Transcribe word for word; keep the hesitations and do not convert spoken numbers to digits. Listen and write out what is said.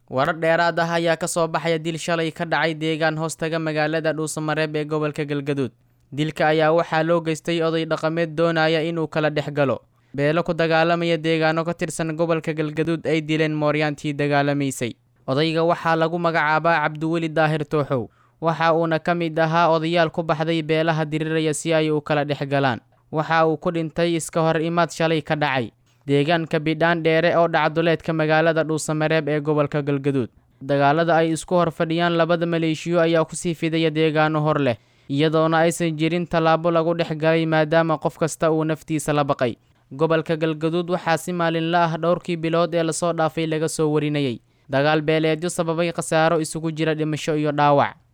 Warar dheeraad ah ayaa ka soo baxaya dil shalay ka dhacay deegaan hoostaga magaalada Dhuusamareeb ee gobolka Galgaduud. Dilka ayaa waxaa loo geystay oday dhaqameed doonaya inuu kala dhex galo beelo ku dagaalamaya deegaano ka tirsan gobolka Galgaduud ay dileen mooryaantii dagaalamaysay. Odayga waxaa lagu magacaabaa Cabdiweli Daahir Tooxow, waxa uuna ka mid ahaa odayaal ku baxday beelaha diriraya si ay u kala dhex galaan. Waxa uu ku dhintay iska hor imaad shalay ka dhacay deegaanka Bidhaan Dheere oo dhacduleedka magaalada Dhuusamareeb ee gobolka Galgaduud. Dagaalada ay isku hor fadhiyaan labada maleeshiyo ayaa ku sii fidaya deegaano hor leh, iyadoona aysan jirin tallaabo lagu dhex galay maadaama qof kasta uu naftiisa la baqay. Gobolka Galgaduud waxaa si maalinle ah dhowrkii bilood ee lasoo dhaafay laga soo warinayay dagaal beeleedyo sababay khasaaro isugu jira dhimasho iyo dhaawac.